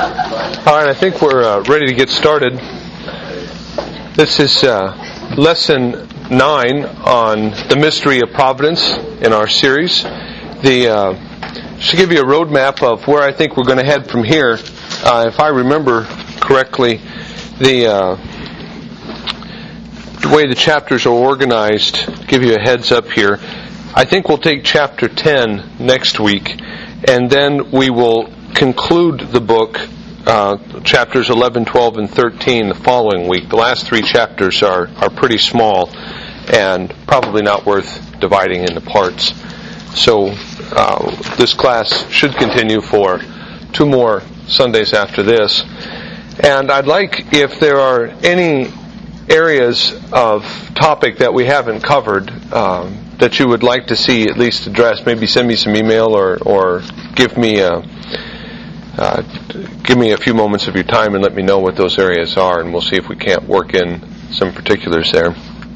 All right, I think we're ready to get started. This is lesson 9 on the mystery of providence in our series. Just to give you a roadmap of where I think we're going to head from here. If I remember correctly, the way the chapters are organized, to give you a heads up here, I think we'll take chapter 10 next week, and then we will conclude the book, chapters 11, 12, and 13 the following week. The last 3 chapters are pretty small and probably not worth dividing into parts. So this class should continue for 2 more Sundays after this. And I'd like, if there are any areas of topic that we haven't covered that you would like to see at least addressed, maybe send me some email or give me a few moments of your time and let me know what those areas are, and we'll see if we can't work in some particulars there.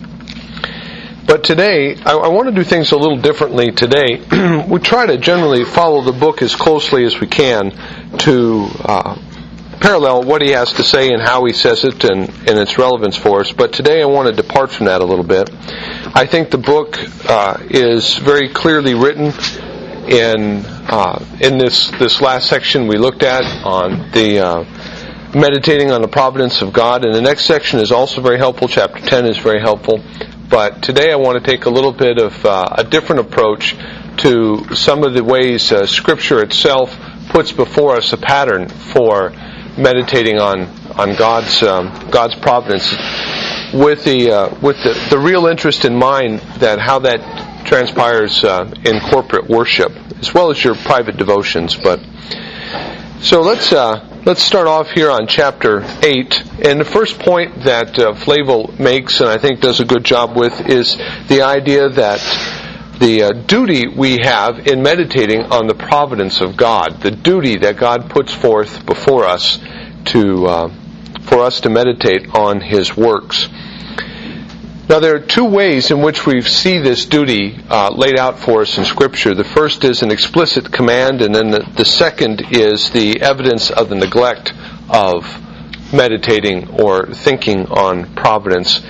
But today, I want to do things a little differently today. We try to generally follow the book as closely as we can to parallel what he has to say and how he says it and its relevance for us. But today I want to depart from that a little bit. I think the book is very clearly written in this last section we looked at on the meditating on the providence of God. And the next section is also very helpful. Chapter 10 is very helpful. But today I want to take a little bit of a different approach to some of the ways Scripture itself puts before us a pattern for meditating on God's providence, with the real interest in mind that how that transpires in corporate worship as well as your private devotions. But so let's start off here on chapter 8. And the first point that Flavel makes, and I think does a good job with, is the idea that the duty we have in meditating on the providence of God, the duty that God puts forth before us for us to meditate on His works. Now there are 2 ways in which we see this duty laid out for us in Scripture. The first is an explicit command, and then the second is the evidence of the neglect of meditating or thinking on providence.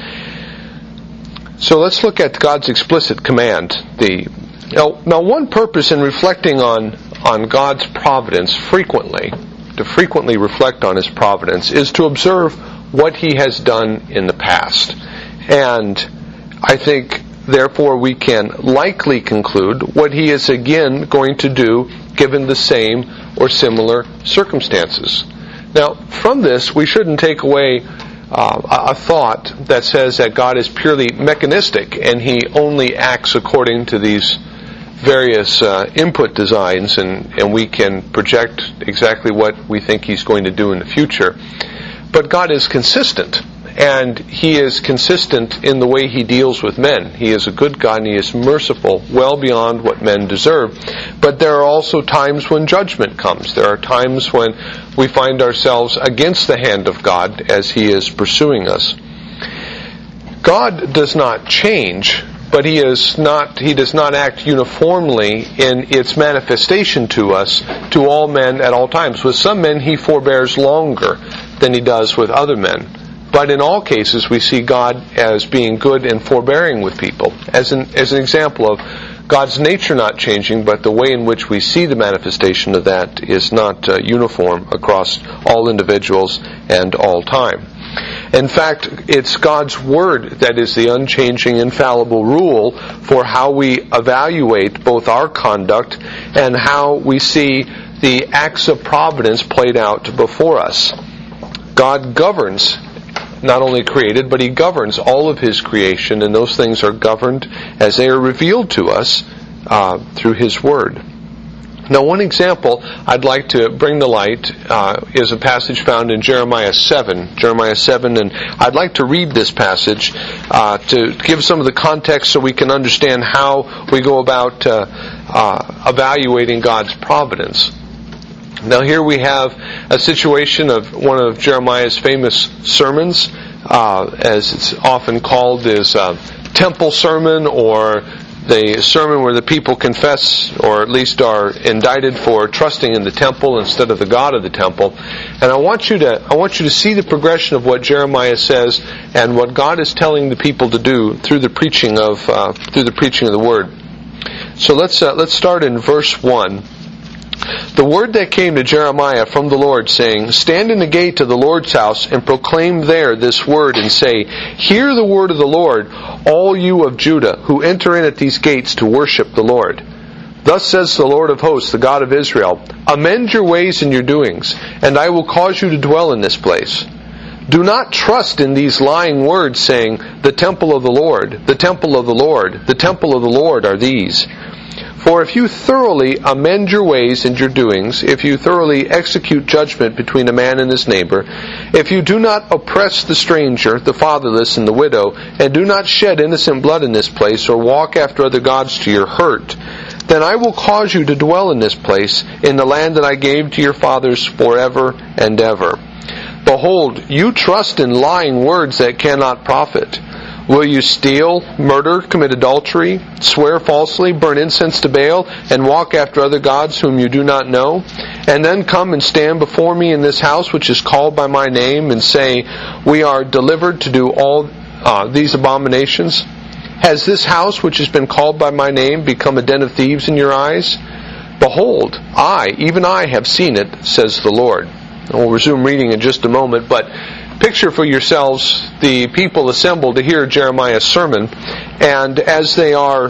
So let's look at God's explicit command. Now one purpose in reflecting on God's providence to frequently reflect on His providence, is to observe what He has done in the past. And I think, therefore, we can likely conclude what He is again going to do given the same or similar circumstances. Now, from this, we shouldn't take away a thought that says that God is purely mechanistic and He only acts according to these various input designs, and we can project exactly what we think He's going to do in the future. But God is consistent, and He is consistent in the way He deals with men. He is a good God, and He is merciful, well beyond what men deserve. But there are also times when judgment comes. There are times when we find ourselves against the hand of God as He is pursuing us. God does not change, but He does not act uniformly in its manifestation to us, to all men at all times. With some men He forbears longer than He does with other men. But in all cases we see God as being good and forbearing with people. As an example of God's nature not changing, but the way in which we see the manifestation of that is not uniform across all individuals and all time. In fact, it's God's Word that is the unchanging, infallible rule for how we evaluate both our conduct and how we see the acts of providence played out before us. God governs, not only created, but He governs all of His creation, and those things are governed as they are revealed to us through His Word. Now, one example I'd like to bring to light is a passage found in Jeremiah 7, and I'd like to read this passage to give some of the context so we can understand how we go about evaluating God's providence. Now, here we have a situation of one of Jeremiah's famous sermons, as it's often called, is temple sermon or the sermon where the people confess, or at least are indicted for trusting in the temple instead of the God of the temple. And I want you to see the progression of what Jeremiah says and what God is telling the people to do through the preaching of the word. So let's start in verse 1. The word that came to Jeremiah from the Lord, saying, Stand in the gate of the Lord's house, and proclaim there this word, and say, Hear the word of the Lord, all you of Judah, who enter in at these gates to worship the Lord. Thus says the Lord of hosts, the God of Israel, Amend your ways and your doings, and I will cause you to dwell in this place. Do not trust in these lying words, saying, The temple of the Lord, the temple of the Lord, the temple of the Lord are these. For if you thoroughly amend your ways and your doings, if you thoroughly execute judgment between a man and his neighbor, if you do not oppress the stranger, the fatherless, and the widow, and do not shed innocent blood in this place, or walk after other gods to your hurt, then I will cause you to dwell in this place, in the land that I gave to your fathers forever and ever. Behold, you trust in lying words that cannot profit. Will you steal, murder, commit adultery, swear falsely, burn incense to Baal, and walk after other gods whom you do not know? And then come and stand before me in this house which is called by my name, and say, We are delivered to do all these abominations? Has this house which has been called by my name become a den of thieves in your eyes? Behold, even I have seen it, says the Lord. And we'll resume reading in just a moment, but picture for yourselves the people assembled to hear Jeremiah's sermon, and as they are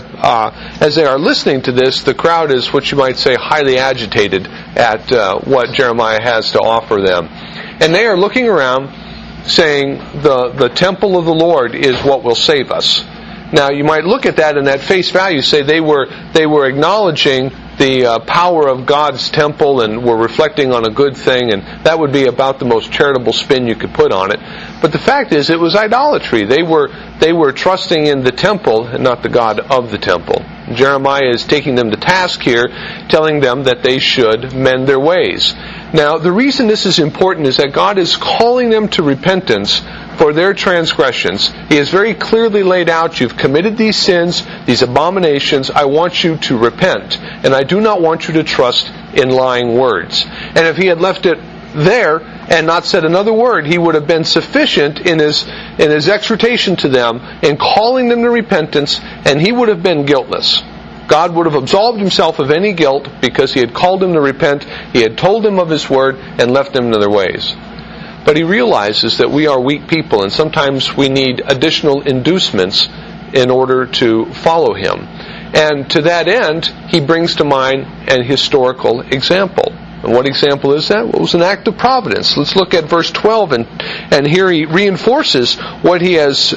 listening to this, the crowd is what you might say highly agitated at what Jeremiah has to offer them, and they are looking around, saying, "The temple of the Lord is what will save us." Now, you might look at that and at face value say they were acknowledging the power of God's temple and were reflecting on a good thing, and that would be about the most charitable spin you could put on it. But the fact is, it was idolatry. They were trusting in the temple and not the God of the temple. Jeremiah is taking them to task here, telling them that they should mend their ways. Now, the reason this is important is that God is calling them to repentance for their transgressions. He has very clearly laid out, you've committed these sins, these abominations, I want you to repent. And I do not want you to trust in lying words. And if he had left it there and not said another word, he would have been sufficient in his exhortation to them, in calling them to repentance, and he would have been guiltless. God would have absolved himself of any guilt because he had called them to repent, he had told them of his word, and left them to their ways. But he realizes that we are weak people, and sometimes we need additional inducements in order to follow him. And to that end, he brings to mind an historical example. And what example is that? Well, it was an act of providence. Let's look at verse 12, and here he reinforces what he is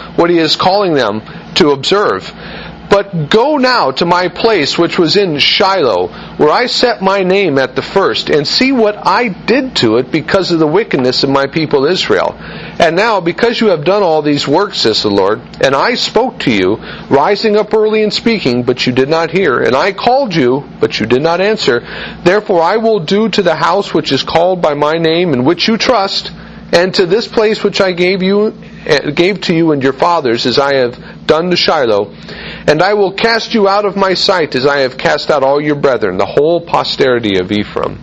calling them to observe. But go now to my place which was in Shiloh, where I set my name at the first, and see what I did to it because of the wickedness of my people Israel. And now, because you have done all these works, says the Lord, and I spoke to you, rising up early and speaking, but you did not hear, and I called you, but you did not answer, therefore I will do to the house which is called by my name, in which you trust, and to this place which I gave to you and your fathers, as I have done to Shiloh, and I will cast you out of my sight, as I have cast out all your brethren, the whole posterity of Ephraim.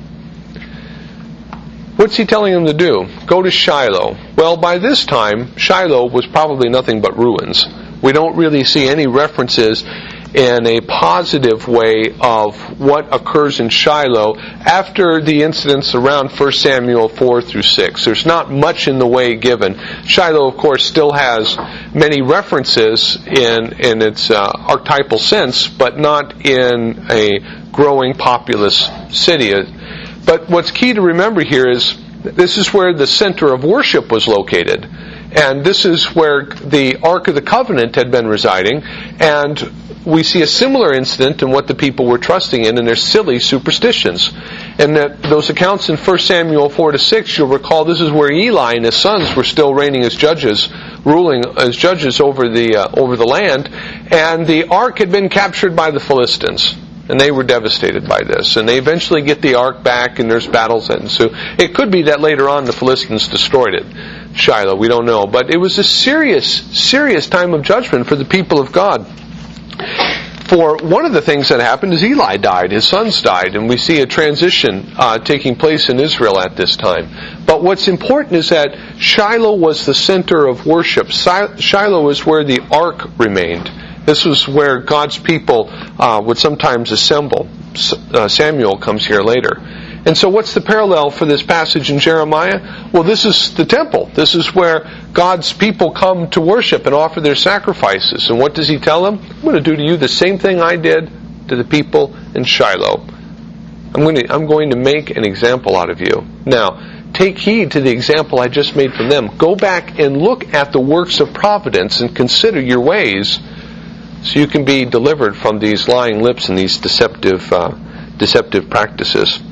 What's he telling them to do? Go to Shiloh. Well, by this time, Shiloh was probably nothing but ruins. We don't really see any references in a positive way of what occurs in Shiloh after the incidents around 1 Samuel 4 through 6. There's not much in the way given. Shiloh, of course, still has many references in its archetypal sense, but not in a growing populous city. But what's key to remember here is this is where the center of worship was located. And this is where the Ark of the Covenant had been residing, and we see a similar incident in what the people were trusting in their silly superstitions. And that those accounts in 1 Samuel 4 to 6, you'll recall this is where Eli and his sons were still reigning as judges, ruling as judges over the land, and the Ark had been captured by the Philistines. And they were devastated by this. And they eventually get the Ark back, and there's battles that ensue. It could be that later on the Philistines destroyed it. Shiloh, we don't know. But it was a serious, serious time of judgment for the people of God. For one of the things that happened is Eli died, his sons died, and we see a transition taking place in Israel at this time. But what's important is that Shiloh was the center of worship. Shiloh is where the ark remained. This was where God's people would sometimes assemble. Samuel comes here later. And so what's the parallel for this passage in Jeremiah? Well, this is the temple. This is where God's people come to worship and offer their sacrifices. And what does he tell them? I'm going to do to you the same thing I did to the people in Shiloh. I'm going to make an example out of you. Now, take heed to the example I just made from them. Go back and look at the works of providence and consider your ways so you can be delivered from these lying lips and these deceptive practices.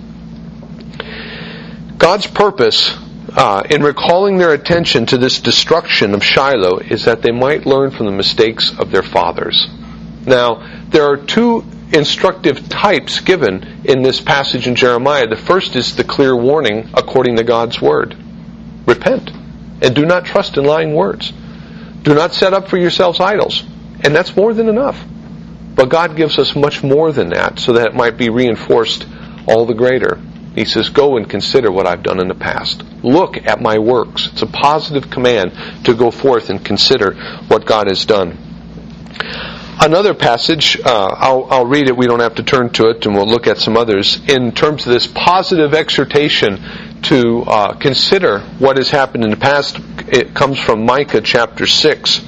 God's purpose in recalling their attention to this destruction of Shiloh is that they might learn from the mistakes of their fathers. Now, there are two instructive types given in this passage in Jeremiah. The first is the clear warning according to God's word. Repent, and do not trust in lying words. Do not set up for yourselves idols. And that's more than enough. But God gives us much more than that, so that it might be reinforced all the greater. He says, go and consider what I've done in the past. Look at my works. It's a positive command to go forth and consider what God has done. Another passage, I'll read it, we don't have to turn to it, and we'll look at some others. In terms of this positive exhortation to consider what has happened in the past, it comes from Micah chapter 6.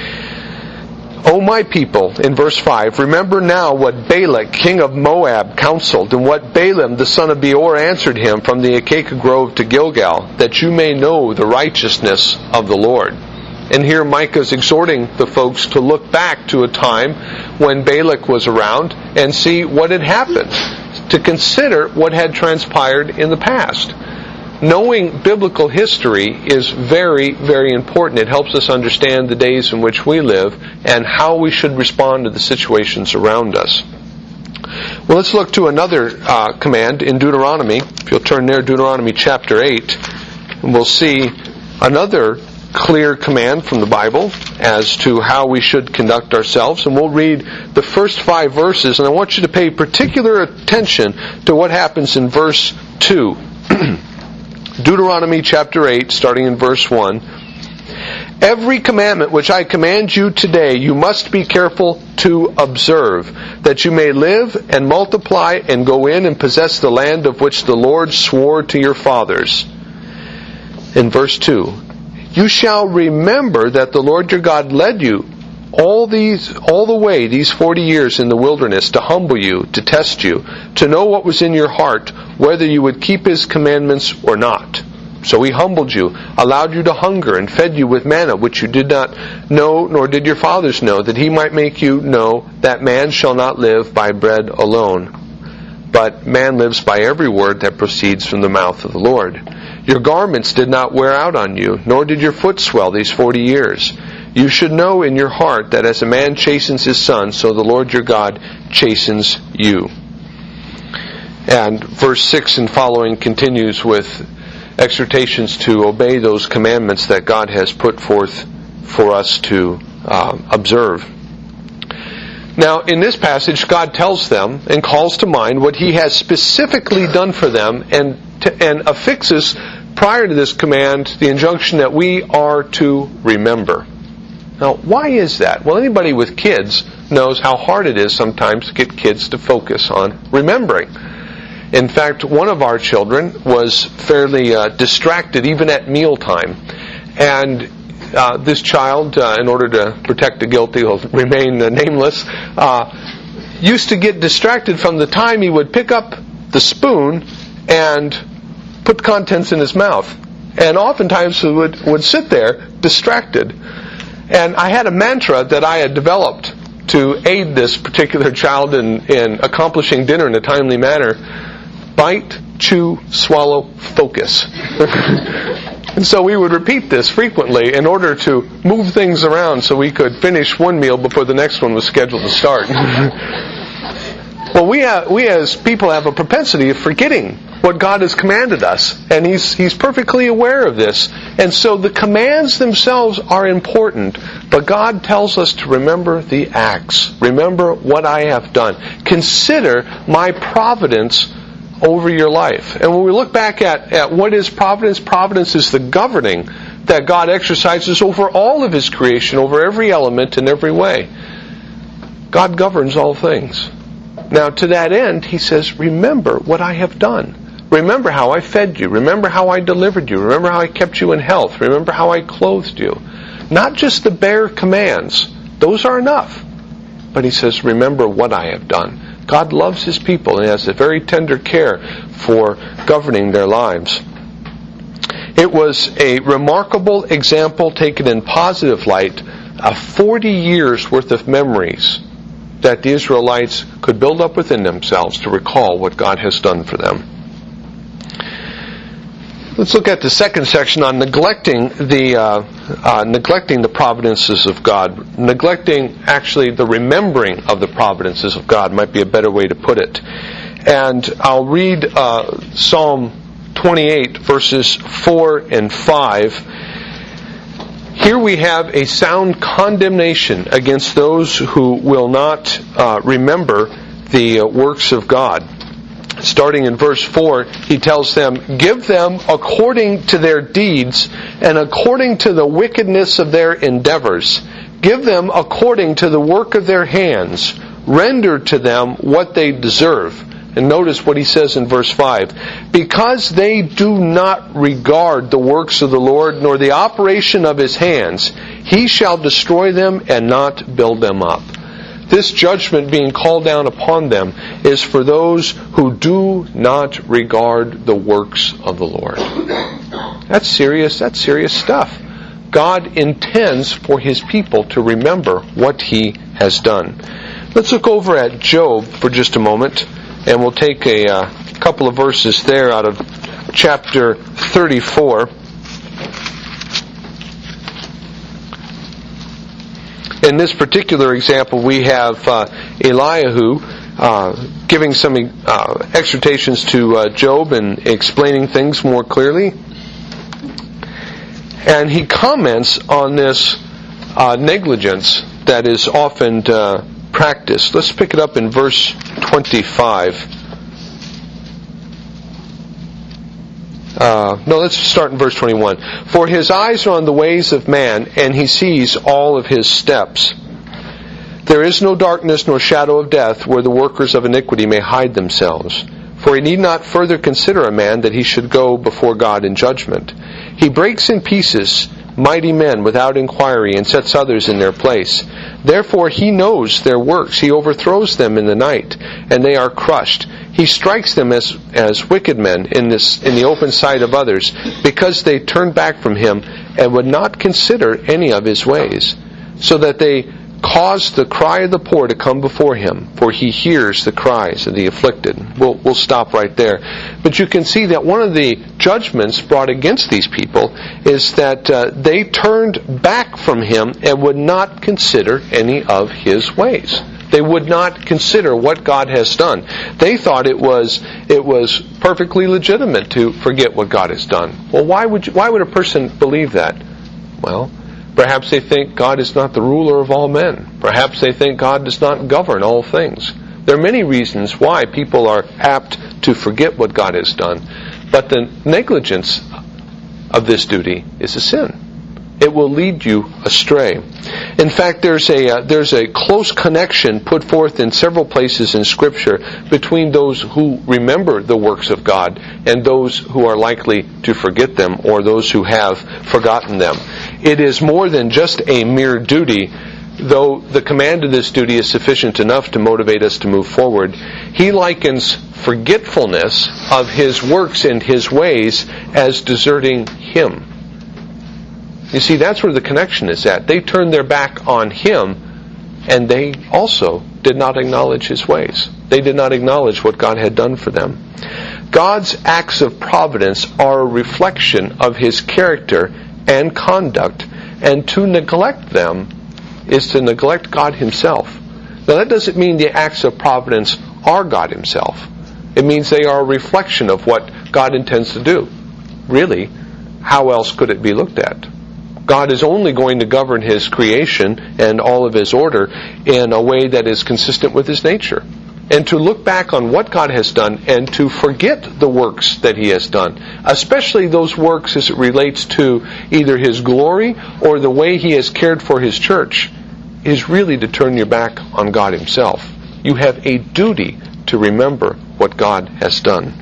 O my people, in verse 5, remember now what Balak, king of Moab, counseled, and what Balaam, the son of Beor, answered him from the Acacia grove to Gilgal, that you may know the righteousness of the Lord. And here Micah's exhorting the folks to look back to a time when Balak was around and see what had happened, to consider what had transpired in the past. Knowing biblical history is very, very important. It helps us understand the days in which we live and how we should respond to the situations around us. Well, let's look to another command in Deuteronomy. If you'll turn there, Deuteronomy chapter 8, and we'll see another clear command from the Bible as to how we should conduct ourselves. And we'll read the first 5 verses, and I want you to pay particular attention to what happens in verse 2. Deuteronomy chapter 8, starting in verse 1. Every commandment which I command you today, you must be careful to observe, that you may live and multiply and go in and possess the land of which the Lord swore to your fathers. In verse 2, you shall remember that the Lord your God led you all the way these 40 years in the wilderness to humble you, to test you, to know what was in your heart, whether you would keep His commandments or not. So He humbled you, allowed you to hunger, and fed you with manna, which you did not know, nor did your fathers know, that He might make you know that man shall not live by bread alone, but man lives by every word that proceeds from the mouth of the Lord. Your garments did not wear out on you, nor did your foot swell these 40 years. You should know in your heart that as a man chastens his son, so the Lord your God chastens you. And verse 6 and following continues with exhortations to obey those commandments that God has put forth for us to observe. Now, in this passage, God tells them and calls to mind what He has specifically done for them and affixes, prior to this command, the injunction that we are to remember. Now, why is that? Well, anybody with kids knows how hard it is sometimes to get kids to focus on remembering. In fact, one of our children was fairly distracted even at mealtime. And this child, in order to protect the guilty, will remain nameless, used to get distracted from the time he would pick up the spoon and put contents in his mouth. And oftentimes he would sit there distracted. And I had a mantra that I had developed to aid this particular child in accomplishing dinner in a timely manner. Bite, chew, swallow, focus. And so we would repeat this frequently in order to move things around so we could finish one meal before the next one was scheduled to start. Well, we as people have a propensity of forgetting what God has commanded us, and He's perfectly aware of this. And so the commands themselves are important, but God tells us to remember the acts. Remember what I have done. Consider my providence over your life. And when we look back at what is providence, providence is the governing that God exercises over all of His creation, over every element in every way. God governs all things. Now, to that end, He says, remember what I have done. Remember how I fed you. Remember how I delivered you. Remember how I kept you in health. Remember how I clothed you. Not just the bare commands. Those are enough. But He says, remember what I have done. God loves His people and has a very tender care for governing their lives. It was a remarkable example taken in positive light of 40 years worth of memories that the Israelites could build up within themselves to recall what God has done for them. Let's look at the second section on neglecting the providences of God. Neglecting, actually, the remembering of the providences of God might be a better way to put it. And I'll read Psalm 28, verses 4 and 5. Here we have a sound condemnation against those who will not remember the works of God. Starting in verse 4, he tells them, give them according to their deeds and according to the wickedness of their endeavors. Give them according to the work of their hands. Render to them what they deserve. And notice what he says in verse 5. Because they do not regard the works of the Lord, nor the operation of His hands, He shall destroy them and not build them up. This judgment being called down upon them is for those who do not regard the works of the Lord. That's serious stuff. God intends for His people to remember what He has done. Let's look over at Job for just a moment. And we'll take a couple of verses there out of chapter 34. In this particular example, we have Elihu giving some exhortations to Job and explaining things more clearly. And he comments on this negligence that is often practiced. Let's pick it up in verse 25. Let's start in verse 21. For His eyes are on the ways of man, and He sees all of his steps. There is no darkness nor shadow of death where the workers of iniquity may hide themselves. For He need not further consider a man that he should go before God in judgment. He breaks in pieces mighty men without inquiry, and sets others in their place. Therefore He knows their works. He overthrows them in the night, and they are crushed. He strikes them as wicked men in the open sight of others, because they turned back from Him and would not consider any of His ways, so that they caused the cry of the poor to come before Him, for He hears the cries of the afflicted. We'll stop right there. But you can see that one of the judgments brought against these people is that they turned back from Him and would not consider any of His ways. They would not consider what God has done. They thought it was perfectly legitimate to forget what God has done. Well, why would a person believe that? Well, perhaps they think God is not the ruler of all men. Perhaps they think God does not govern all things. There are many reasons why people are apt to forget what God has done. But the negligence of this duty is a sin. It will lead you astray. In fact, there's a close connection put forth in several places in Scripture between those who remember the works of God and those who are likely to forget them, or those who have forgotten them. It is more than just a mere duty, though the command of this duty is sufficient enough to motivate us to move forward. He likens forgetfulness of His works and His ways as deserting Him. You see, that's where the connection is at. They turned their back on Him, and they also did not acknowledge His ways. They did not acknowledge what God had done for them. God's acts of providence are a reflection of His character and conduct, and to neglect them is to neglect God Himself. Now, that doesn't mean the acts of providence are God Himself. It means they are a reflection of what God intends to do. Really, how else could it be looked at? God is only going to govern His creation and all of His order in a way that is consistent with His nature. And to look back on what God has done and to forget the works that He has done, especially those works as it relates to either His glory or the way He has cared for His church, is really to turn your back on God Himself. You have a duty to remember what God has done.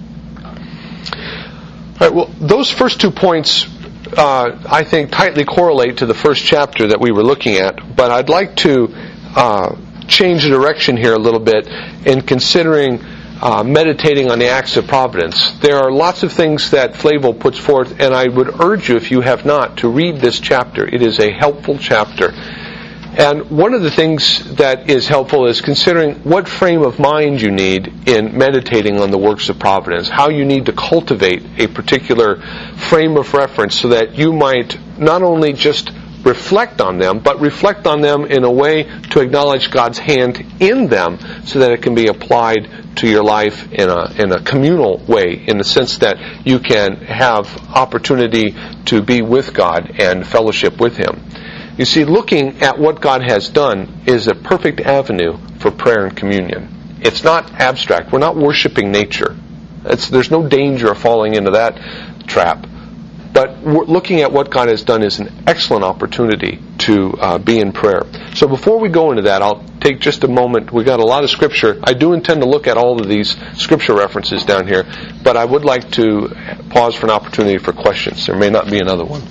All right, well, those first 2 points, I think, tightly correlate to the first chapter that we were looking at, but I'd like to change the direction here a little bit in considering meditating on the acts of providence. There are lots of things that Flavel puts forth, and I would urge you, if you have not, to read this chapter. It is a helpful chapter. And one of the things that is helpful is considering what frame of mind you need in meditating on the works of providence, how you need to cultivate a particular frame of reference so that you might not only just reflect on them, but reflect on them in a way to acknowledge God's hand in them so that it can be applied to your life in a communal way, in the sense that you can have opportunity to be with God and fellowship with Him. You see, looking at what God has done is a perfect avenue for prayer and communion. It's not abstract. We're not worshiping nature. There's no danger of falling into that trap. But looking at what God has done is an excellent opportunity to be in prayer. So before we go into that, I'll take just a moment. We've got a lot of Scripture. I do intend to look at all of these Scripture references down here, but I would like to pause for an opportunity for questions. There may not be another one.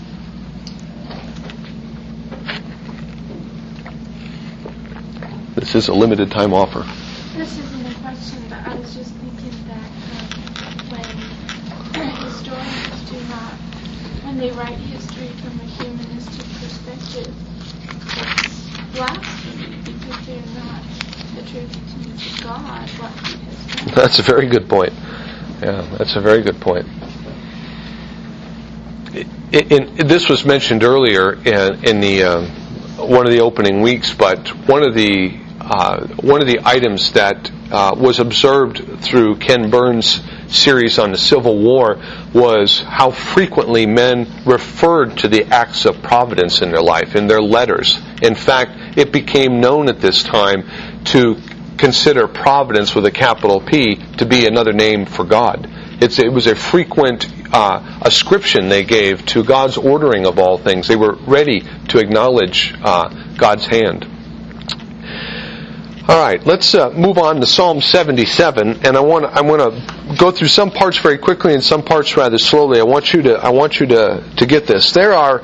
This is a limited time offer. This isn't a question, but I was just thinking that when historians do not, when they write history from a humanistic perspective, it's blasphemy because they're not attributing to God what He has done. That's a very good point. Yeah, that's a very good point. This was mentioned earlier in the one of the opening weeks, but one of the items that was observed through Ken Burns' series on the Civil War was how frequently men referred to the acts of providence in their life, in their letters. In fact, it became known at this time to consider providence with a capital P to be another name for God. It was a frequent ascription they gave to God's ordering of all things. They were ready to acknowledge God's hand. All right, let's move on to Psalm 77, and I want to go through some parts very quickly and some parts rather slowly. I want you to get this. There are.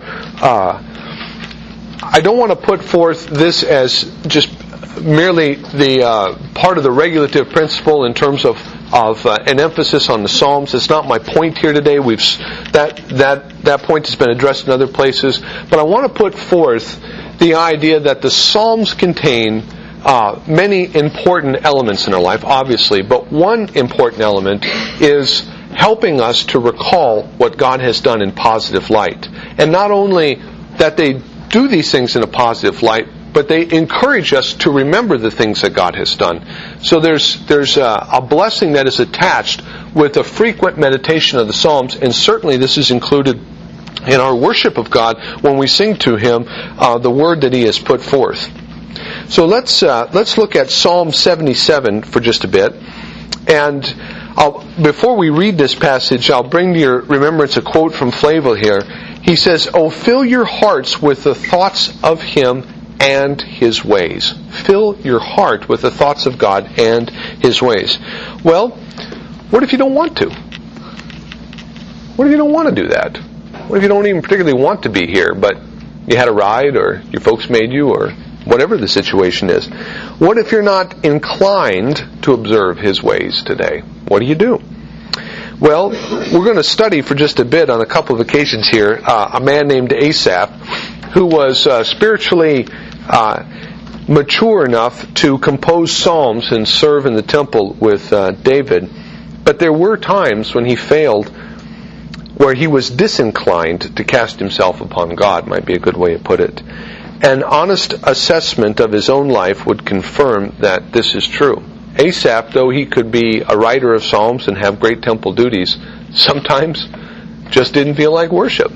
I don't want to put forth this as just merely the part of the regulative principle in terms of an emphasis on the Psalms. It's not my point here today. That point has been addressed in other places, but I want to put forth the idea that the Psalms contain many important elements in our life, obviously, but one important element is helping us to recall what God has done in positive light. And not only that they do these things in a positive light, but they encourage us to remember the things that God has done. So there's a blessing that is attached with a frequent meditation of the Psalms, and certainly this is included in our worship of God when we sing to Him the word that He has put forth. So let's look at Psalm 77 for just a bit. And before we read this passage, I'll bring to your remembrance a quote from Flavel here. He says, "Oh, fill your hearts with the thoughts of Him and His ways." Fill your heart with the thoughts of God and His ways. Well, what if you don't want to? What if you don't want to do that? What if you don't even particularly want to be here, but you had a ride, or your folks made you, or whatever the situation is? What if you're not inclined to observe His ways today? What do you do? Well, we're going to study for just a bit on a couple of occasions here a man named Asaph, who was spiritually mature enough to compose psalms and serve in the temple with David. But there were times when he failed, where he was disinclined to cast himself upon God, might be a good way to put it. An honest assessment of his own life would confirm that this is true. Asaph, though he could be a writer of psalms and have great temple duties, sometimes just didn't feel like worship.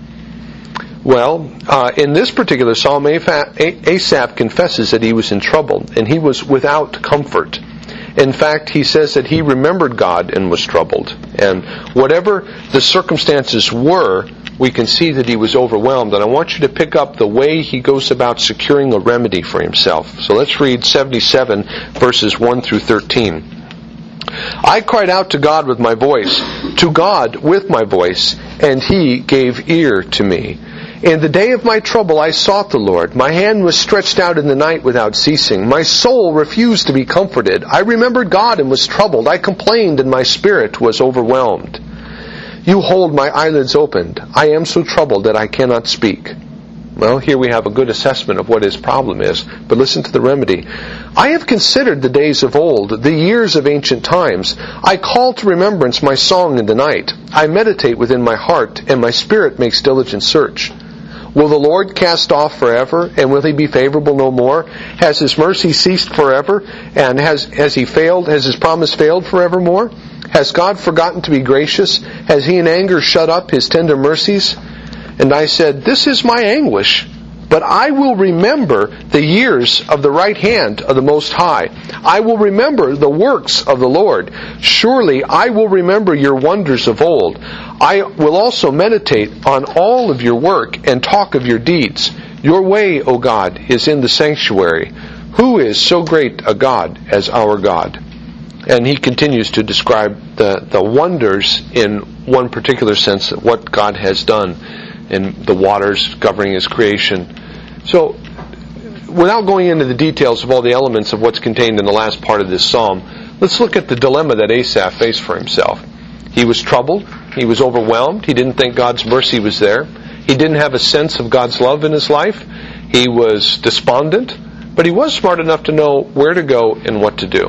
Well, in this particular psalm, Asaph confesses that he was in trouble and he was without comfort. In fact, he says that he remembered God and was troubled. And whatever the circumstances were, we can see that he was overwhelmed. And I want you to pick up the way he goes about securing a remedy for himself. So let's read 77 verses 1 through 13. I cried out to God with my voice, to God with my voice, and he gave ear to me. In the day of my trouble I sought the Lord. My hand was stretched out in the night without ceasing. My soul refused to be comforted. I remembered God and was troubled. I complained and my spirit was overwhelmed. You hold my eyelids opened. I am so troubled that I cannot speak. Well, here we have a good assessment of what his problem is. But listen to the remedy. I have considered the days of old, the years of ancient times. I call to remembrance my song in the night. I meditate within my heart, and my spirit makes diligent search. Will the Lord cast off forever, and will he be favorable no more? Has his mercy ceased forever, and has his promise failed forevermore? Has God forgotten to be gracious? Has he in anger shut up his tender mercies? And I said, this is my anguish, but I will remember the years of the right hand of the Most High. I will remember the works of the Lord. Surely I will remember your wonders of old. I will also meditate on all of your work and talk of your deeds. Your way, O God, is in the sanctuary. Who is so great a God as our God? And he continues to describe the wonders in one particular sense of what God has done in the waters covering his creation. So, without going into the details of all the elements of what's contained in the last part of this psalm, let's look at the dilemma that Asaph faced for himself. He was troubled. He was overwhelmed. He didn't think God's mercy was there. He didn't have a sense of God's love in his life. He was despondent. But he was smart enough to know where to go and what to do.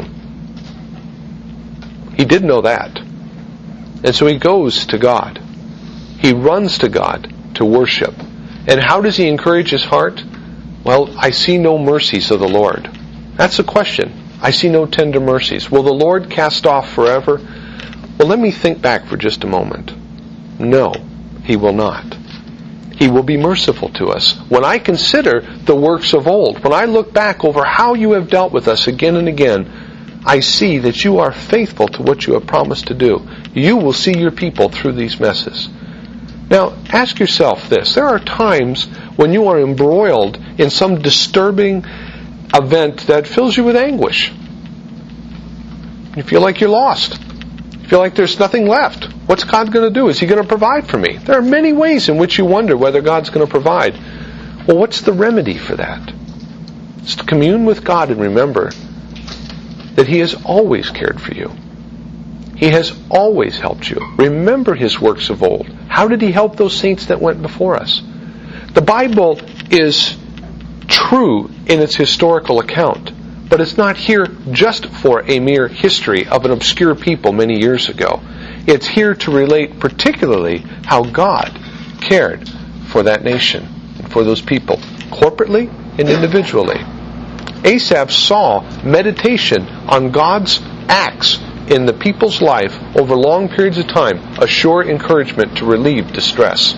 He did know that. And so he goes to God. He runs to God to worship. And how does he encourage his heart? Well, I see no mercies of the Lord. That's the question. I see no tender mercies. Will the Lord cast off forever? Well, let me think back for just a moment. No, he will not. He will be merciful to us. When I consider the works of old, when I look back over how you have dealt with us again and again, I see that you are faithful to what you have promised to do. You will see your people through these messes. Now, ask yourself this. There are times when you are embroiled in some disturbing event that fills you with anguish. You feel like you're lost. You feel like there's nothing left. What's God going to do? Is he going to provide for me? There are many ways in which you wonder whether God's going to provide. Well, what's the remedy for that? It's to commune with God and remember that he has always cared for you. He has always helped you. Remember his works of old. How did he help those saints that went before us? The Bible is true in its historical account, but it's not here just for a mere history of an obscure people many years ago. It's here to relate particularly how God cared for that nation, for those people, corporately and individually. Asaph saw meditation on God's acts in the people's life over long periods of time a sure encouragement to relieve distress.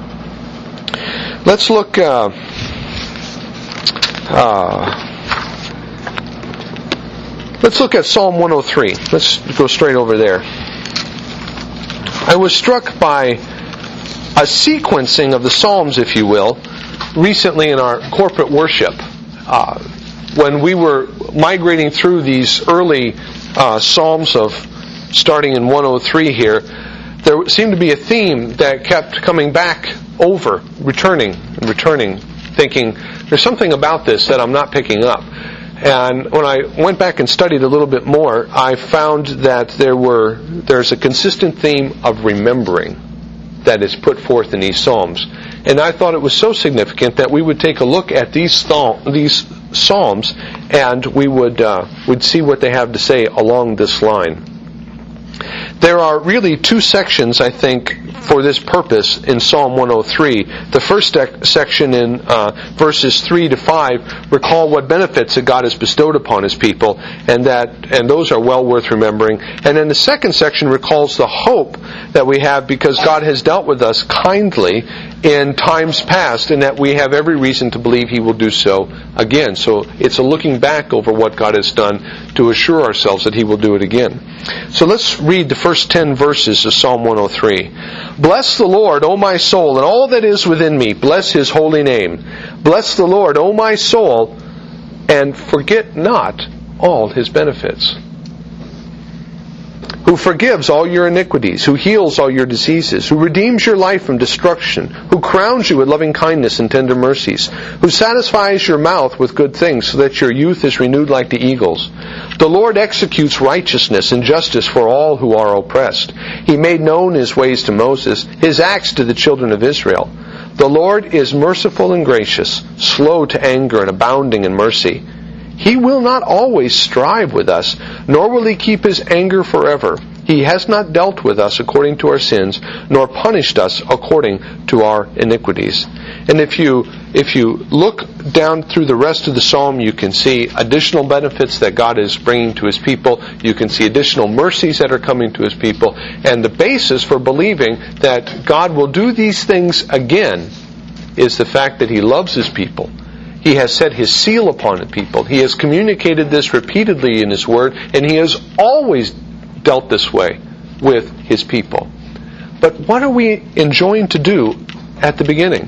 Let's look let's look at Psalm 103. Let's go straight over there. I was struck by a sequencing of the Psalms, if you will, recently in our corporate worship. When we were migrating through these early Psalms of starting in 103 here, there seemed to be a theme that kept coming back over, returning, thinking, there's something about this that I'm not picking up. And when I went back and studied a little bit more, I found that there's a consistent theme of remembering that is put forth in these Psalms. And I thought it was so significant that we would take a look at these Psalms and we would see what they have to say along this line. There are really two sections, I think, for this purpose in Psalm 103. The first section in verses 3 to 5 recall what benefits that God has bestowed upon His people, and those are well worth remembering. And then the second section recalls the hope that we have because God has dealt with us kindly in times past, and that we have every reason to believe He will do so again. So it's a looking back over what God has done to assure ourselves that He will do it again. So let's read the first 10 verses of Psalm 103. Bless the Lord, O my soul, and all that is within me. Bless His holy name. Bless the Lord, O my soul, and forget not all His benefits. Who forgives all your iniquities, who heals all your diseases, who redeems your life from destruction, who crowns you with loving kindness and tender mercies, who satisfies your mouth with good things so that your youth is renewed like the eagles. The Lord executes righteousness and justice for all who are oppressed. He made known His ways to Moses, His acts to the children of Israel. The Lord is merciful and gracious, slow to anger and abounding in mercy. He will not always strive with us, nor will He keep His anger forever. He has not dealt with us according to our sins, nor punished us according to our iniquities. And if you look down through the rest of the psalm, you can see additional benefits that God is bringing to His people. You can see additional mercies that are coming to His people. And the basis for believing that God will do these things again is the fact that He loves His people. He has set His seal upon the people. He has communicated this repeatedly in His Word, and He has always dealt this way with His people. But what are we enjoined to do at the beginning?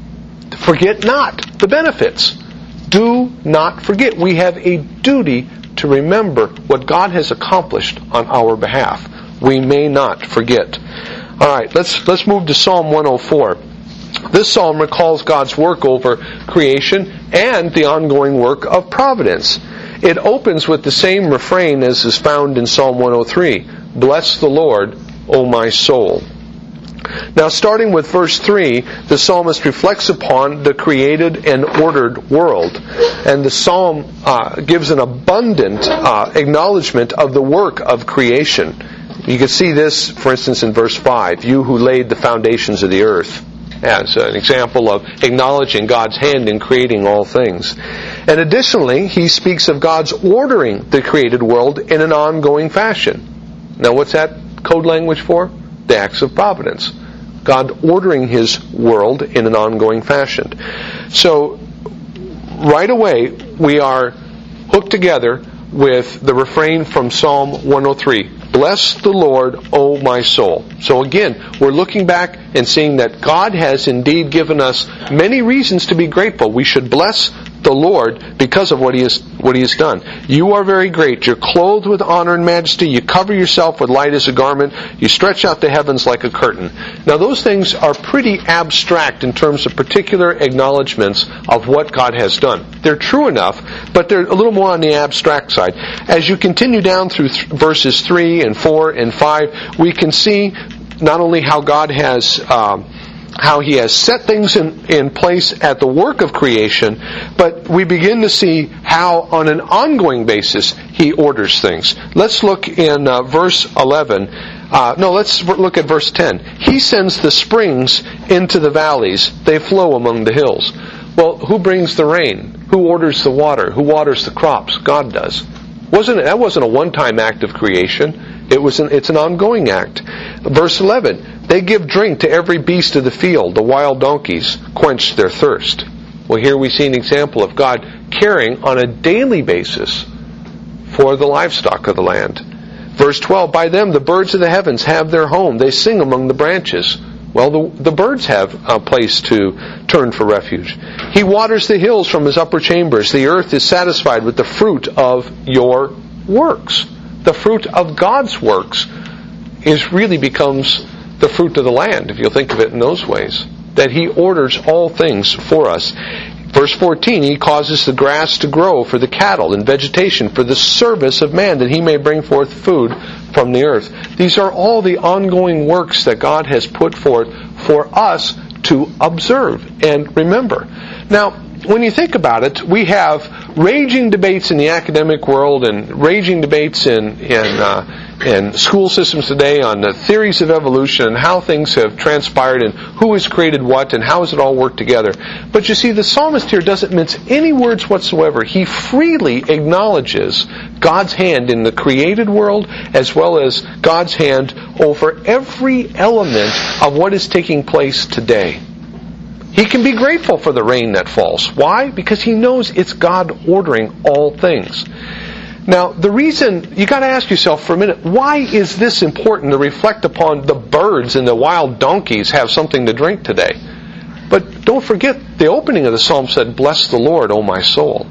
Forget not the benefits. Do not forget. We have a duty to remember what God has accomplished on our behalf. We may not forget. All right, let's move to Psalm 104. This psalm recalls God's work over creation and the ongoing work of providence. It opens with the same refrain as is found in Psalm 103. Bless the Lord, O my soul. Now, starting with verse 3, the psalmist reflects upon the created and ordered world. And the psalm gives an abundant acknowledgement of the work of creation. You can see this, for instance, in verse 5. You who laid the foundations of the earth, as an example of acknowledging God's hand in creating all things. And additionally, he speaks of God's ordering the created world in an ongoing fashion. Now, what's that code language for? The acts of providence. God ordering His world in an ongoing fashion. So, right away, we are hooked together with the refrain from Psalm 103. Bless the Lord, O my soul. So again, we're looking back and seeing that God has indeed given us many reasons to be grateful. We should bless the Lord because of what He has done. You are very great. You're clothed with honor and majesty. You cover yourself with light as a garment. You stretch out the heavens like a curtain. Now those things are pretty abstract in terms of particular acknowledgments of what God has done. They're true enough, but they're a little more on the abstract side. As you continue down through verses 3 and 4 and 5, we can see not only how God has how He has set things in place at the work of creation, but we begin to see how on an ongoing basis He orders things. Let's look in verse 11. Let's look at verse 10. He sends the springs into the valleys. They flow among the hills. Well, who brings the rain? Who orders the water? Who waters the crops? God does. That wasn't a one-time act of creation. It's an ongoing act. Verse 11. They give drink to every beast of the field. The wild donkeys quench their thirst. Well, here we see an example of God caring on a daily basis for the livestock of the land. Verse 12. By them the birds of the heavens have their home. They sing among the branches. Well, the birds have a place to turn for refuge. He waters the hills from His upper chambers. The earth is satisfied with the fruit of your works. The fruit of God's works really becomes the fruit of the land, if you'll think of it in those ways. That He orders all things for us. Verse 14, He causes the grass to grow for the cattle and vegetation for the service of man, that he may bring forth food from the earth. These are all the ongoing works that God has put forth for us to observe and remember. Now, when you think about it, we have raging debates in the academic world and raging debates in school systems today on the theories of evolution and how things have transpired and who has created what and how has it all worked together. But you see, the psalmist here doesn't mince any words whatsoever. He freely acknowledges God's hand in the created world as well as God's hand over every element of what is taking place today. He can be grateful for the rain that falls. Why? Because he knows it's God ordering all things. Now, the reason, you got to ask yourself for a minute, why is this important to reflect upon the birds and the wild donkeys have something to drink today? But don't forget, the opening of the psalm said, "Bless the Lord, O my soul."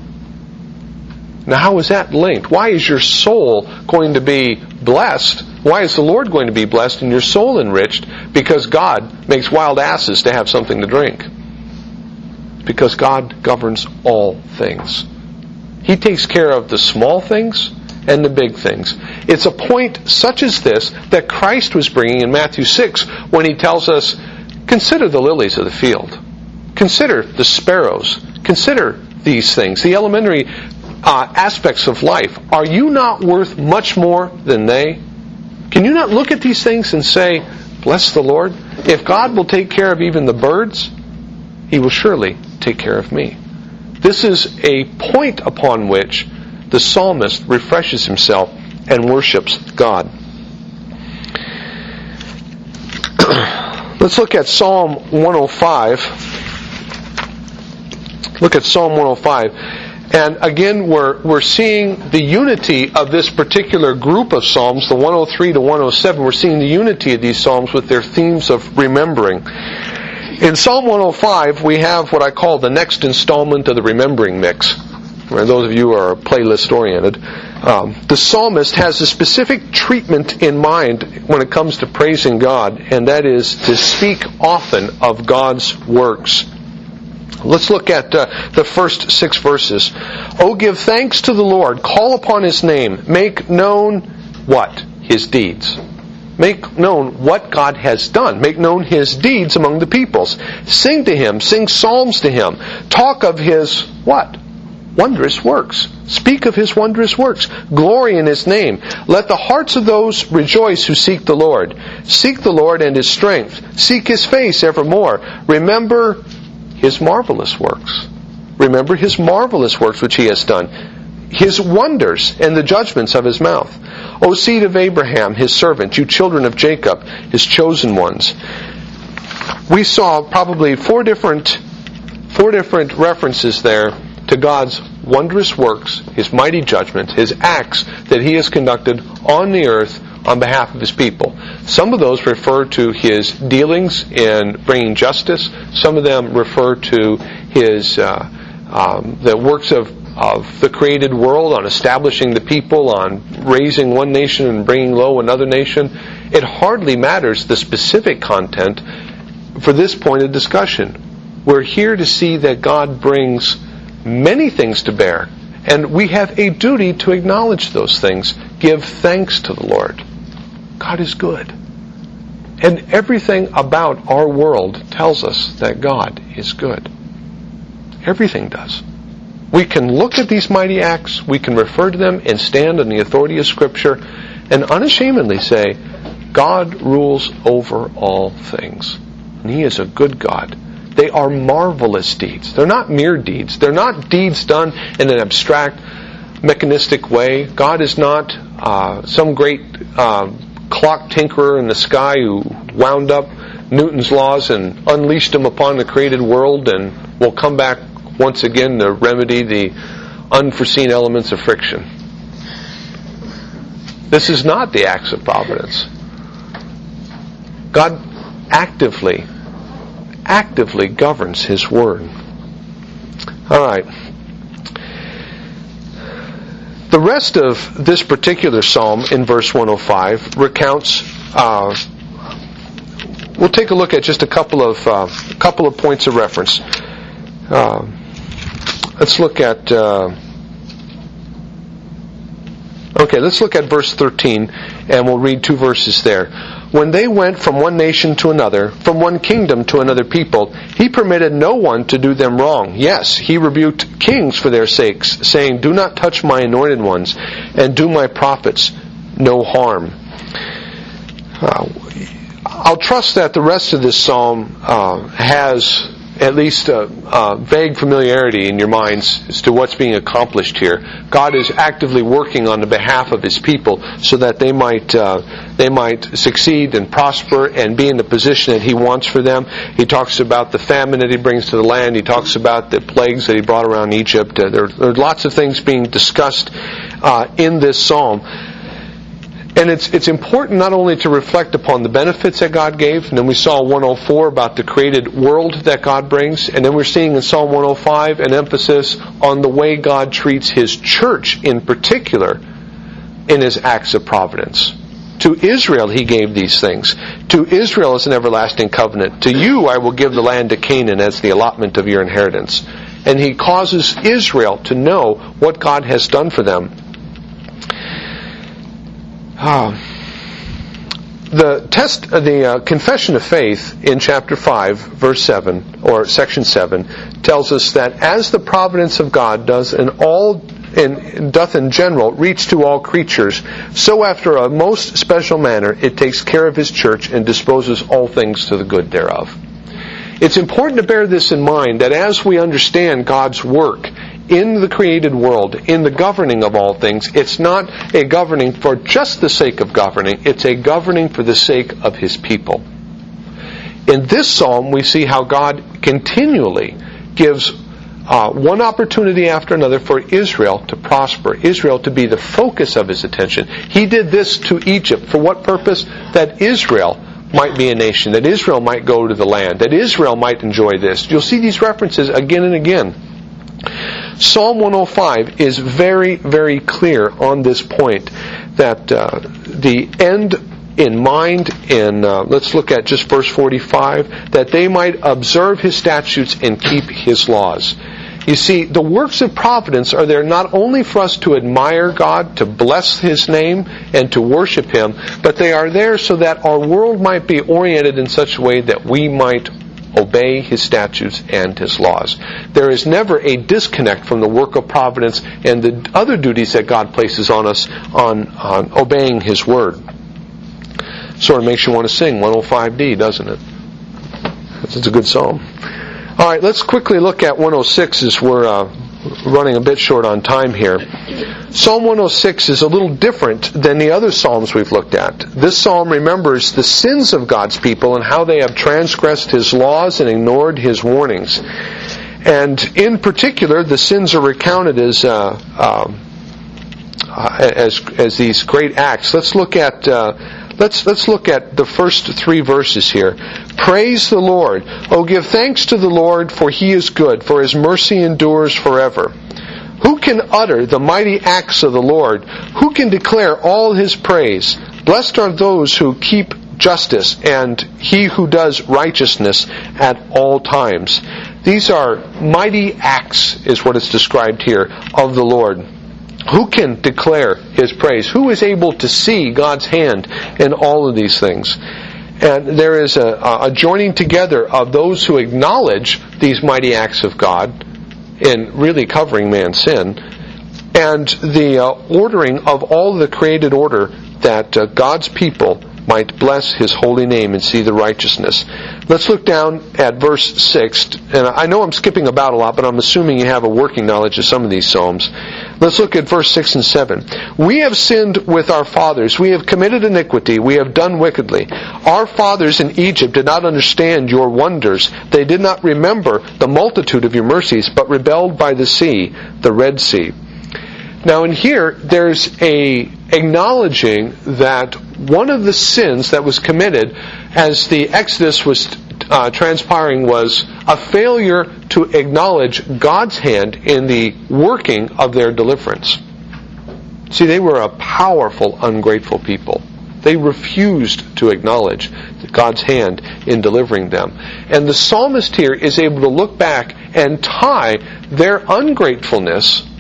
Now, how is that linked? Why is your soul going to be blessed? Why is the Lord going to be blessed and your soul enriched? Because God makes wild asses to have something to drink. Because God governs all things. He takes care of the small things and the big things. It's a point such as this that Christ was bringing in Matthew 6 when he tells us, consider the lilies of the field. Consider the sparrows. Consider these things, the elementary aspects of life. Are you not worth much more than they? Can you not look at these things and say, bless the Lord? If God will take care of even the birds, He will surely take care of me. This is a point upon which the psalmist refreshes himself and worships God. Let's look at Psalm 105. Look at Psalm 105. And again, we're seeing the unity of this particular group of Psalms, the 103 to 107. We're seeing the unity of these Psalms with their themes of remembering. In Psalm 105, we have what I call the next installment of the remembering mix. For those of you who are playlist-oriented, the psalmist has a specific treatment in mind when it comes to praising God, and that is to speak often of God's works. Let's look at the first 6 verses. Oh, give thanks to the Lord. Call upon His name. Make known what? His deeds. Make known what God has done. Make known His deeds among the peoples. Sing to Him. Sing psalms to Him. Talk of His what? Wondrous works. Speak of His wondrous works. Glory in His name. Let the hearts of those rejoice who seek the Lord. Seek the Lord and His strength. Seek His face evermore. Remember His marvelous works. Remember His marvelous works which He has done. His wonders and the judgments of His mouth. O seed of Abraham, His servant, you children of Jacob, His chosen ones. We saw probably four different references there to God's wondrous works, His mighty judgments, His acts that He has conducted on the earth on behalf of His people. Some of those refer to His dealings in bringing justice. Some of them refer to His the works of the created world, on establishing the people, on raising one nation and bringing low another nation. It hardly matters the specific content for this point of discussion. We're here to see that God brings many things to bear, and we have a duty to acknowledge those things. Give thanks to the Lord. God is good. And everything about our world tells us that God is good. Everything does. We can look at these mighty acts, we can refer to them and stand on the authority of Scripture and unashamedly say, God rules over all things. And He is a good God. They are marvelous deeds. They're not mere deeds. They're not deeds done in an abstract, mechanistic way. God is not some great clock tinkerer in the sky who wound up Newton's laws and unleashed them upon the created world and will come back once again to remedy the unforeseen elements of friction. This is not the acts of providence. God actively governs His word. All right. The rest of this particular psalm in verse 105 recounts. We'll take a look at just a couple of points of reference. Let's look at. Let's look at verse 13, and we'll read 2 verses there. when they went from one nation to another, from one kingdom to another people, He permitted no one to do them wrong. Yes, He rebuked kings for their sakes, saying, "Do not touch my anointed ones, and do my prophets no harm." I'll trust that the rest of this psalm has at least a vague familiarity in your minds as to what's being accomplished here. God is actively working on the behalf of His people so that they might succeed and prosper and be in the position that He wants for them. He talks about the famine that He brings to the land. He talks about the plagues that He brought around Egypt. There are lots of things being discussed in this psalm. And it's important not only to reflect upon the benefits that God gave, and then we saw 104 about the created world that God brings, and then we're seeing in Psalm 105 an emphasis on the way God treats His church in particular in His acts of providence. To Israel He gave these things. To Israel as an everlasting covenant. To you I will give the land of Canaan as the allotment of your inheritance. And He causes Israel to know what God has done for them. The Confession of Faith in chapter 5, verse 7, or section 7, tells us that as the providence of God doth in general reach to all creatures, so after a most special manner it takes care of His church and disposes all things to the good thereof. It's important to bear this in mind, that as we understand God's work in the created world, in the governing of all things, it's not a governing for just the sake of governing, it's a governing for the sake of His people. In this psalm, we see how God continually gives one opportunity after another for Israel to prosper, Israel to be the focus of His attention. He did this to Egypt. For what purpose? That Israel might be a nation, that Israel might go to the land, that Israel might enjoy this. You'll see these references again and again. Psalm 105 is very, very clear on this point, that the end in mind in, let's look at just verse 45, that they might observe His statutes and keep His laws. You see, the works of providence are there not only for us to admire God, to bless His name, and to worship Him, but they are there so that our world might be oriented in such a way that we might obey His statutes and His laws. There is never a disconnect from the work of providence and the other duties that God places on us on obeying His Word. Sort of makes you want to sing 105D, doesn't it? It's a good psalm. All right, let's quickly look at 106 as we're running a bit short on time here. Psalm 106 is a little different than the other psalms we've looked at. This psalm remembers the sins of God's people and how they have transgressed His laws and ignored His warnings. And in particular, the sins are recounted as these great acts. Let's look at Let's look at the first 3 verses here. Praise the Lord. Oh, give thanks to the Lord, for He is good, for His mercy endures forever. Who can utter the mighty acts of the Lord? Who can declare all His praise? Blessed are those who keep justice, and he who does righteousness at all times. These are mighty acts, is what is described here, of the Lord. Who can declare His praise? Who is able to see God's hand in all of these things? And there is a joining together of those who acknowledge these mighty acts of God in really covering man's sin, and the ordering of all the created order that God's people might bless His holy name and see the righteousness. Let's look down at verse 6. And I know I'm skipping about a lot, but I'm assuming you have a working knowledge of some of these psalms. Let's look at verse 6 and 7. We have sinned with our fathers. We have committed iniquity. We have done wickedly. Our fathers in Egypt did not understand your wonders. They did not remember the multitude of your mercies, but rebelled by the sea, the Red Sea. Now in here, there's a acknowledging that one of the sins that was committed as the Exodus was transpiring was a failure to acknowledge God's hand in the working of their deliverance. See, they were a powerful, ungrateful people. They refused to acknowledge God's hand in delivering them. And the psalmist here is able to look back and tie their ungratefulness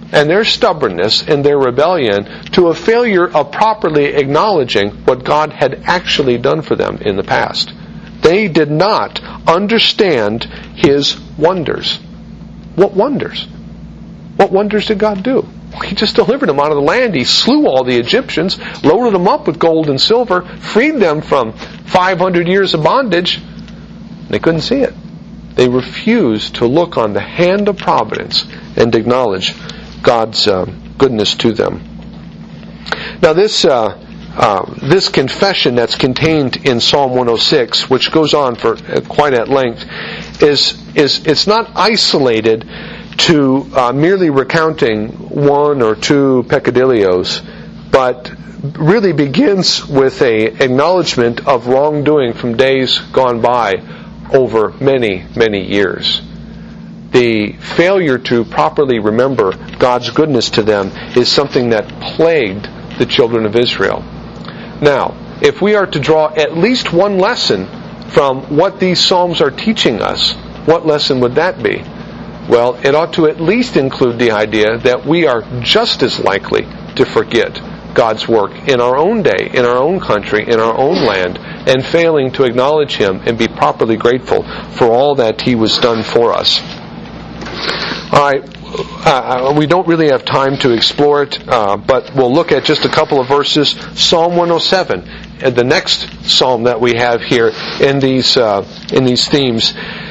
and their stubbornness and their rebellion to a failure of properly acknowledging what God had actually done for them in the past. They did not understand His wonders. What wonders? What wonders did God do? He just delivered them out of the land. He slew all the Egyptians, loaded them up with gold and silver, freed them from 500 years of bondage. They couldn't see it. They refused to look on the hand of providence and acknowledge God's goodness to them. Now this confession that's contained in Psalm 106, which goes on for quite at length, it's not isolated to merely recounting one or two peccadillos, but really begins with an acknowledgement of wrongdoing from days gone by over many, many years. The failure to properly remember God's goodness to them is something that plagued the children of Israel. Now, if we are to draw at least one lesson from what these Psalms are teaching us, what lesson would that be? Well, it ought to at least include the idea that we are just as likely to forget God's work in our own day, in our own country, in our own land, and failing to acknowledge Him and be properly grateful for all that He was done for us. All right, we don't really have time to explore it, but we'll look at just a couple of verses. Psalm 107, and the next psalm that we have here in these themes.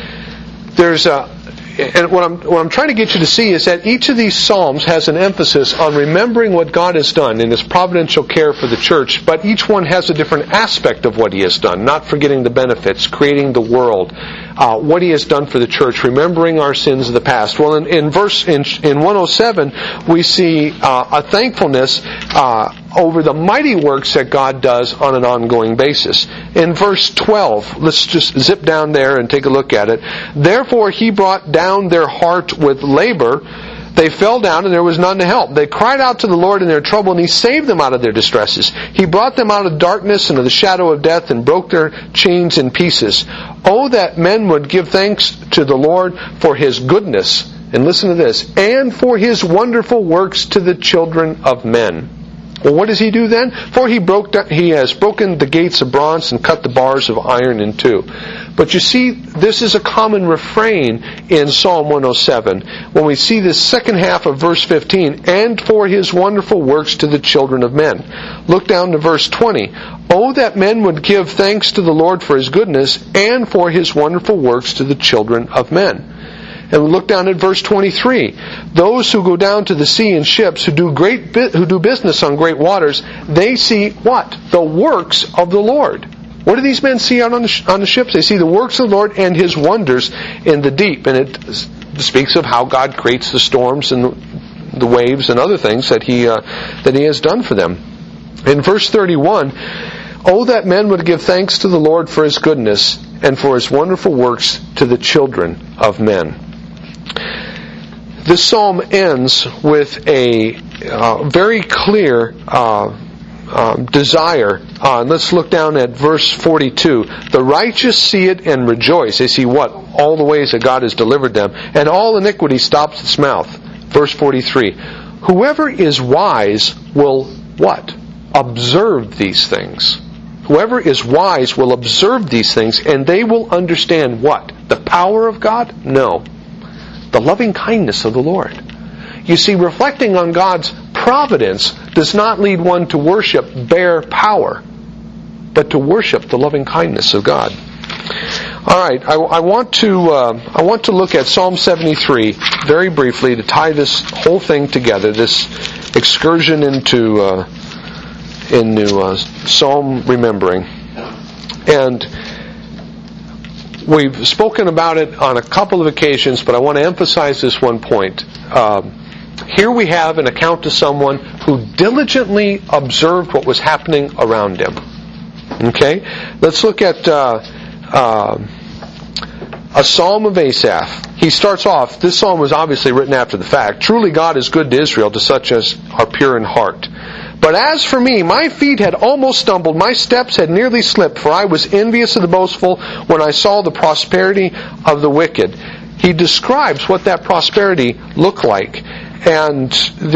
And what I'm trying to get you to see is that each of these psalms has an emphasis on remembering what God has done in His providential care for the church, but each one has a different aspect of what He has done, not forgetting the benefits, creating the world, what He has done for the church, remembering our sins of the past. Well, in 107, we see a thankfulness over the mighty works that God does on an ongoing basis. In verse 12, let's just zip down there and take a look at it. Therefore He brought down their heart with labor. They fell down and there was none to help. They cried out to the Lord in their trouble, and He saved them out of their distresses. He brought them out of darkness and of the shadow of death, and broke their chains in pieces. Oh, that men would give thanks to the Lord for His goodness, and listen to this, and for His wonderful works to the children of men. Well, what does He do then? For He has broken the gates of bronze and cut the bars of iron in two. But you see, this is a common refrain in Psalm 107. When we see this second half of verse 15, and for His wonderful works to the children of men. Look down to verse 20. Oh, that men would give thanks to the Lord for His goodness, and for His wonderful works to the children of men. And we look down at verse 23. Those who go down to the sea in ships, who do business on great waters, they see what? The works of the Lord. What do these men see out on the ships? They see the works of the Lord and His wonders in the deep. And it speaks of how God creates the storms and the waves and other things that He has done for them. In verse 31, oh, that men would give thanks to the Lord for His goodness, and for His wonderful works to the children of men. This psalm ends with a very clear desire. Let's look down at verse 42. The righteous see it and rejoice. They see what? All the ways that God has delivered them. And all iniquity stops its mouth. Verse 43. Whoever is wise will what? Observe these things. Whoever is wise will observe these things, and they will understand what? The power of God? No. The loving kindness of the Lord. You see, reflecting on God's providence does not lead one to worship bare power, but to worship the loving kindness of God. All right, I want to look at Psalm 73 very briefly to tie this whole thing together. This excursion into Psalm remembering, and we've spoken about it on a couple of occasions, but I want to emphasize this one point. Here we have an account of someone who diligently observed what was happening around him. Okay? Let's look at a psalm of Asaph. He starts off, this psalm was obviously written after the fact. Truly God is good to Israel, to such as are pure in heart. But as for me, my feet had almost stumbled, my steps had nearly slipped, for I was envious of the boastful when I saw the prosperity of the wicked. He describes what that prosperity looked like. And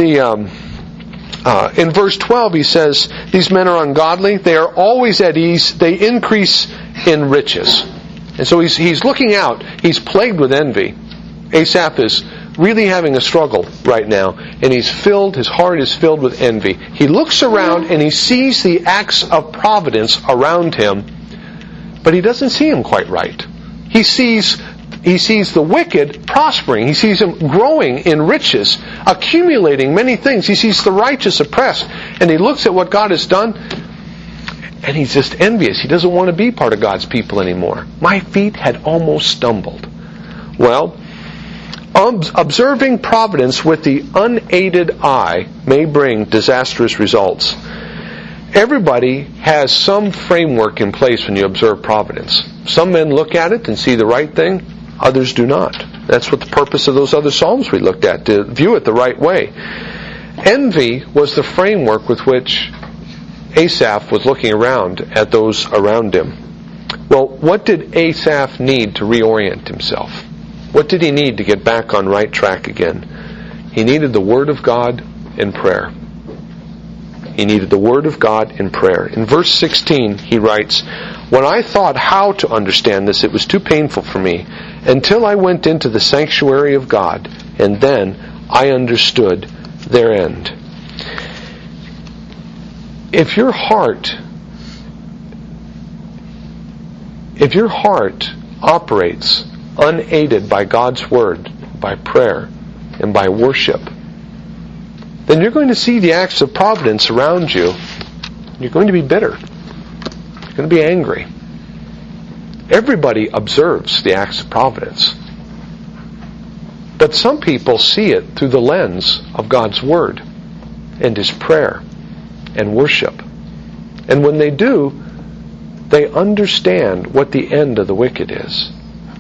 in verse 12 he says, these men are ungodly, they are always at ease, they increase in riches. And so he's looking out, he's plagued with envy. Asaph is really having a struggle right now, and his heart is filled with envy. He looks around and he sees the acts of providence around him, but he doesn't see them quite right. He sees the wicked prospering. He sees them growing in riches, accumulating many things. He sees the righteous oppressed, and he looks at what God has done, and he's just envious. He doesn't want to be part of God's people anymore. My feet had almost stumbled. Well, observing providence with the unaided eye may bring disastrous results. Everybody has some framework in place when you observe providence. Some men look at it and see the right thing, others do not. That's what the purpose of those other Psalms we looked at, to view it the right way. Envy was the framework with which Asaph was looking around at those around him. Well, what did Asaph need to reorient himself? What did he need to get back on right track again? He needed the Word of God and prayer. He needed the Word of God in prayer. In verse 16, he writes, when I thought how to understand this, it was too painful for me, until I went into the sanctuary of God, and then I understood their end. If your heart operates unaided by God's Word, by prayer, and by worship, then you're going to see the acts of providence around you. You're going to be bitter. You're going to be angry. Everybody observes the acts of providence. But some people see it through the lens of God's Word and His prayer and worship. And when they do, they understand what the end of the wicked is.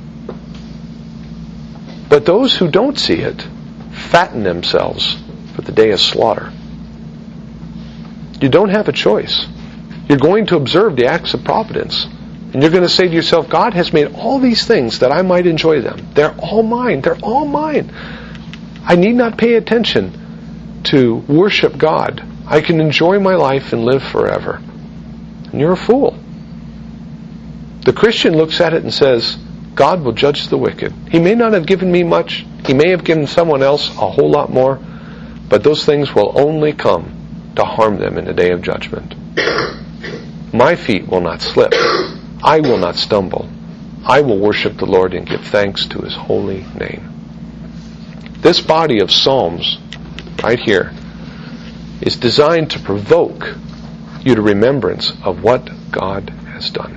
But those who don't see it fatten themselves for the day of slaughter. You don't have a choice. You're going to observe the acts of providence. And you're going to say to yourself, God has made all these things that I might enjoy them. They're all mine. They're all mine. I need not pay attention to worship God. I can enjoy my life and live forever. And you're a fool. The Christian looks at it and says, God will judge the wicked. He may not have given me much. He may have given someone else a whole lot more. But those things will only come to harm them in the day of judgment. My feet will not slip. I will not stumble. I will worship the Lord and give thanks to His holy name. This body of Psalms, right here, is designed to provoke you to remembrance of what God has done.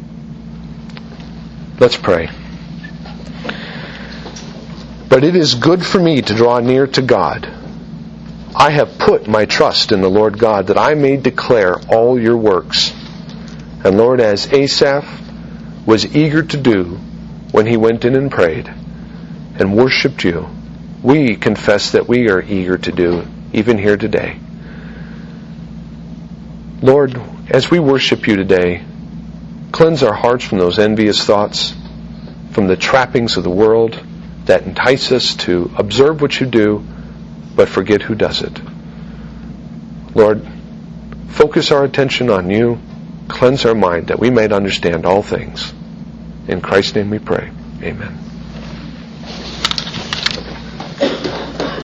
Let's pray. But it is good for me to draw near to God. I have put my trust in the Lord God, that I may declare all your works. And Lord, as Asaph was eager to do when he went in and prayed and worshipped you, we confess that we are eager to do even here today. Lord, as we worship you today, cleanse our hearts from those envious thoughts, from the trappings of the world that entice us to observe what you do, but forget who does it. Lord, focus our attention on you. Cleanse our mind that we might understand all things. In Christ's name we pray. Amen.